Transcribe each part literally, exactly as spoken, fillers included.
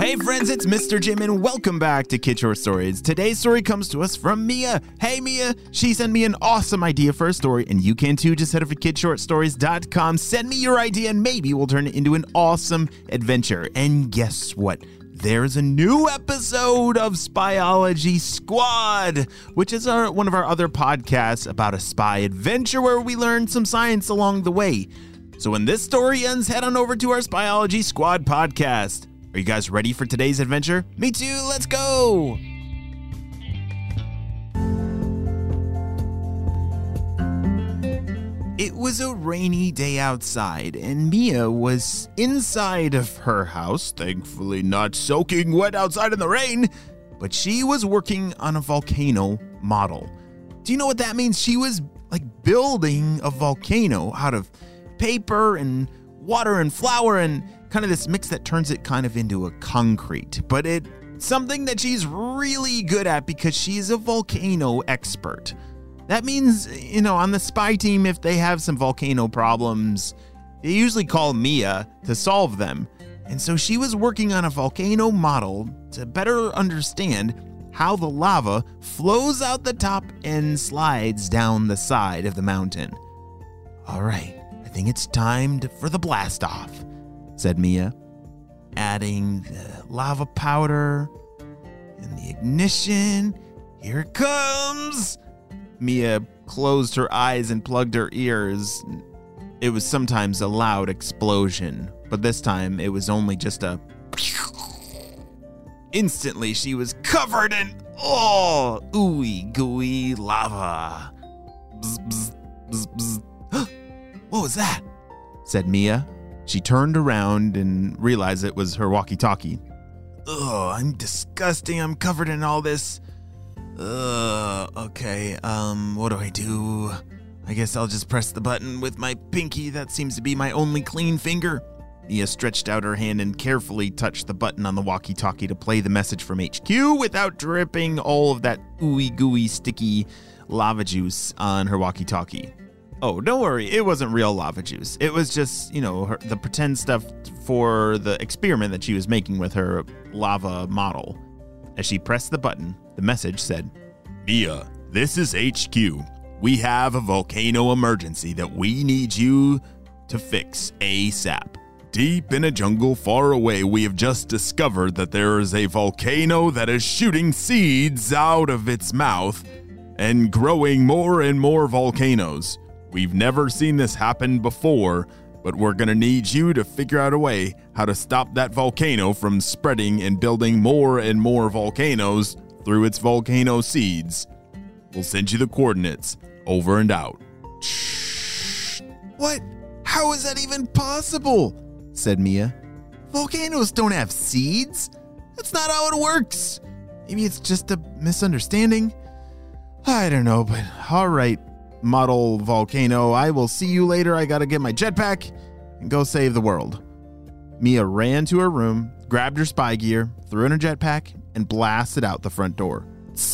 Hey friends, it's Mister Jim and welcome back to Kid Short Stories. Today's story comes to us from Mia. Hey Mia, she sent me an awesome idea for a story and you can too. Just head over to kid short stories dot com, send me your idea and maybe we'll turn it into an awesome adventure. And guess what? There's a new episode of Spyology Squad, which is our, one of our other podcasts about a spy adventure where we learn some science along the way. So when this story ends, head on over to our Spyology Squad podcast. Are you guys ready for today's adventure? Me too, let's go! It was a rainy day outside, and Mia was inside of her house, thankfully not soaking wet outside in the rain, but she was working on a volcano model. Do you know what that means? She was like building a volcano out of paper and water and flour and kind of this mix that turns it kind of into a concrete, but it's something that she's really good at because she's a volcano expert. That means, you know, on the spy team, if they have some volcano problems, they usually call Mia to solve them. And so she was working on a volcano model to better understand how the lava flows out the top and slides down the side of the mountain. All right, I think it's time to, for the blast off, said Mia, adding the lava powder and the ignition. Here it comes. Mia closed her eyes and plugged her ears. It was sometimes a loud explosion, but this time it was only just a... Instantly, she was covered in, oh, ooey gooey lava. Bzz, bzz, bzz, bzz. What was that? Said Mia. She turned around and realized it was her walkie-talkie. Ugh, I'm disgusting. I'm covered in all this. Ugh, okay, um, what do I do? I guess I'll just press the button with my pinky. That seems to be my only clean finger. Mia stretched out her hand and carefully touched the button on the walkie-talkie to play the message from H Q without dripping all of that ooey gooey sticky lava juice on her walkie-talkie. Oh, don't worry, it wasn't real lava juice. It was just, you know, her, the pretend stuff for the experiment that she was making with her lava model. As she pressed the button, the message said, Mia, this is H Q. We have a volcano emergency that we need you to fix ASAP. Deep in a jungle far away, we have just discovered that there is a volcano that is shooting seeds out of its mouth and growing more and more volcanoes. We've never seen this happen before, but we're going to need you to figure out a way how to stop that volcano from spreading and building more and more volcanoes through its volcano seeds. We'll send you the coordinates. Over and out. What? How is that even possible? Said Mia. Volcanoes don't have seeds. That's not how it works. Maybe it's just a misunderstanding. I don't know, but all right. Model volcano, I will see you later. I gotta get my jetpack and go save the world. Mia ran to her room, grabbed her spy gear, threw in her jetpack, and blasted out the front door.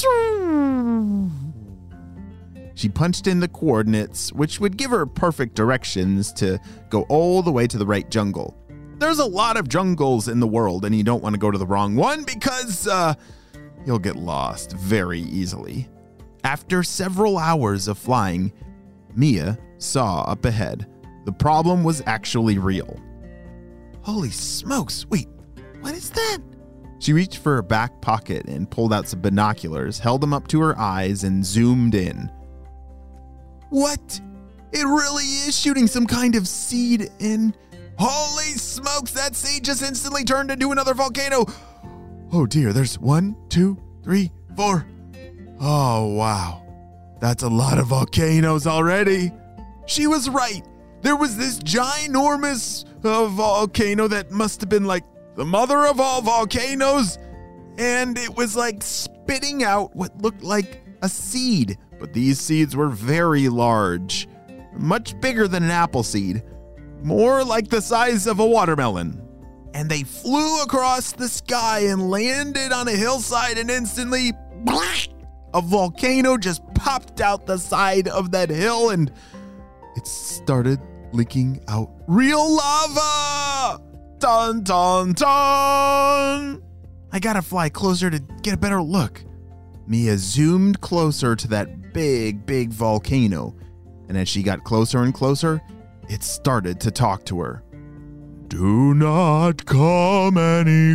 She punched in the coordinates, which would give her perfect directions to go all the way to the right jungle. There's a lot of jungles in the world, and you don't want to go to the wrong one because uh, you'll get lost very easily. After several hours of flying, Mia saw up ahead. The problem was actually real. Holy smokes, wait, what is that? She reached for her back pocket and pulled out some binoculars, held them up to her eyes, and zoomed in. What? It really is shooting some kind of seed in. Holy smokes, that seed just instantly turned into another volcano. Oh dear, there's one, two, three, four. Oh, wow. That's a lot of volcanoes already. She was right. There was this ginormous uh, volcano that must have been like the mother of all volcanoes. And it was like spitting out what looked like a seed. But these seeds were very large, much bigger than an apple seed, more like the size of a watermelon. And they flew across the sky and landed on a hillside and instantly... a volcano just popped out the side of that hill and it started leaking out real lava. Dun, dun, dun! I gotta fly closer to get a better look. Mia zoomed closer to that big, big volcano, and as she got closer and closer, it started to talk to her. Do not come any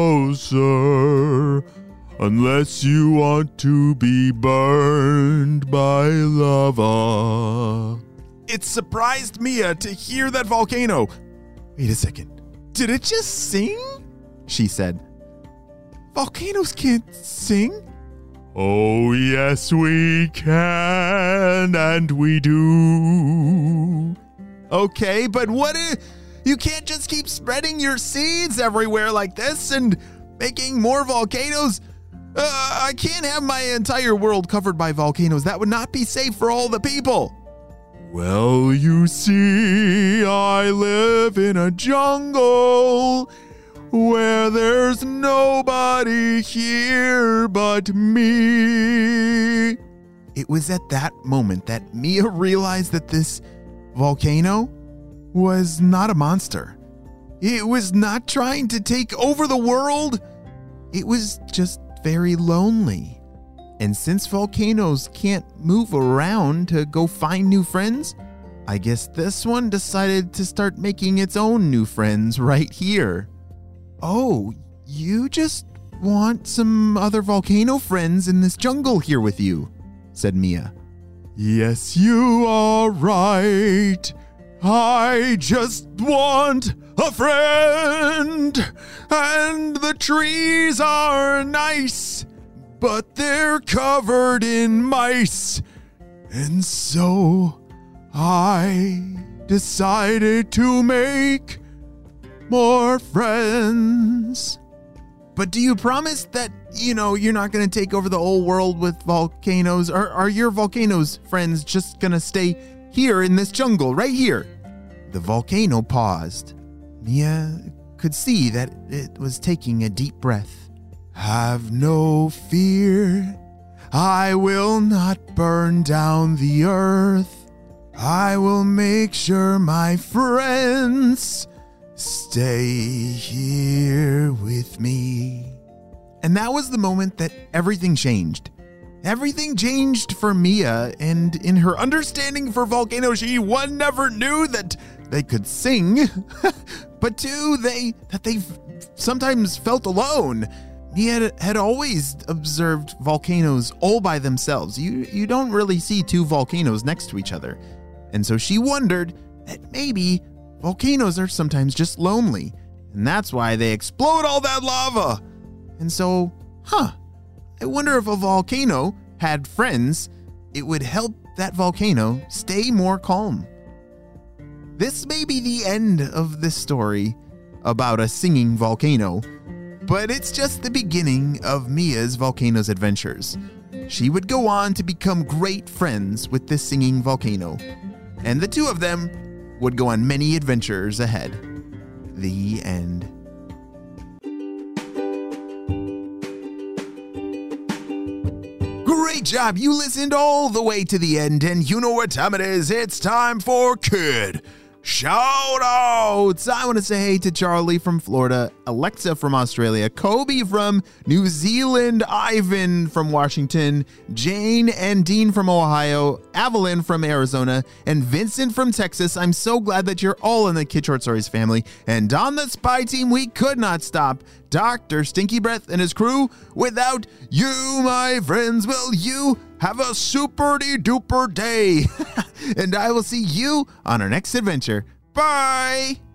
closer unless you want to be burned by lava. It surprised Mia to hear that volcano. Wait a second. Did it just sing? She said. Volcanoes can't sing. Oh, yes, we can, and we do. Okay, but what if you can't just keep spreading your seeds everywhere like this and making more volcanoes? Uh, I can't have my entire world covered by volcanoes. That would not be safe for all the people. Well, you see, I live in a jungle where there's nobody here but me. It was at that moment that Mia realized that this volcano was not a monster. It was not trying to take over the world. It was just very lonely. And since volcanoes can't move around to go find new friends, I guess this one decided to start making its own new friends right here. Oh, you just want some other volcano friends in this jungle here with you, said Mia. Yes, you are right. I just want a friend, and the trees are nice, but they're covered in mice. And so I decided to make more friends. But do you promise that, you know, you're not going to take over the whole world with volcanoes? Or are your volcanoes friends just going to stay here in this jungle right here? The volcano paused. Mia could see that it was taking a deep breath. Have no fear. I will not burn down the earth. I will make sure my friends stay here with me. And that was the moment that everything changed. Everything changed for Mia, and in her understanding for volcanoes, she one never knew that they could sing, but two, they that they sometimes felt alone. Mia had always observed volcanoes all by themselves. You you don't really see two volcanoes next to each other. And so she wondered that maybe volcanoes are sometimes just lonely, and that's why they explode all that lava. And so, huh, I wonder if a volcano had friends, it would help that volcano stay more calm. This may be the end of this story about a singing volcano, but it's just the beginning of Mia's volcano's adventures. She would go on to become great friends with this singing volcano, and the two of them would go on many adventures ahead. The end. Great job! You listened all the way to the end, and you know what time it is. It's time for Kid Shout Outs! I want to say hey to Charlie from Florida, Alexa from Australia, Kobe from New Zealand, Ivan from Washington, Jane and Dean from Ohio, Evelyn from Arizona, and Vincent from Texas. I'm so glad that you're all in the Kid Short Stories family. And on the spy team, we could not stop Doctor Stinky Breath and his crew without you, my friends. Will you have a super-duper day? And I will see you on our next adventure. Bye!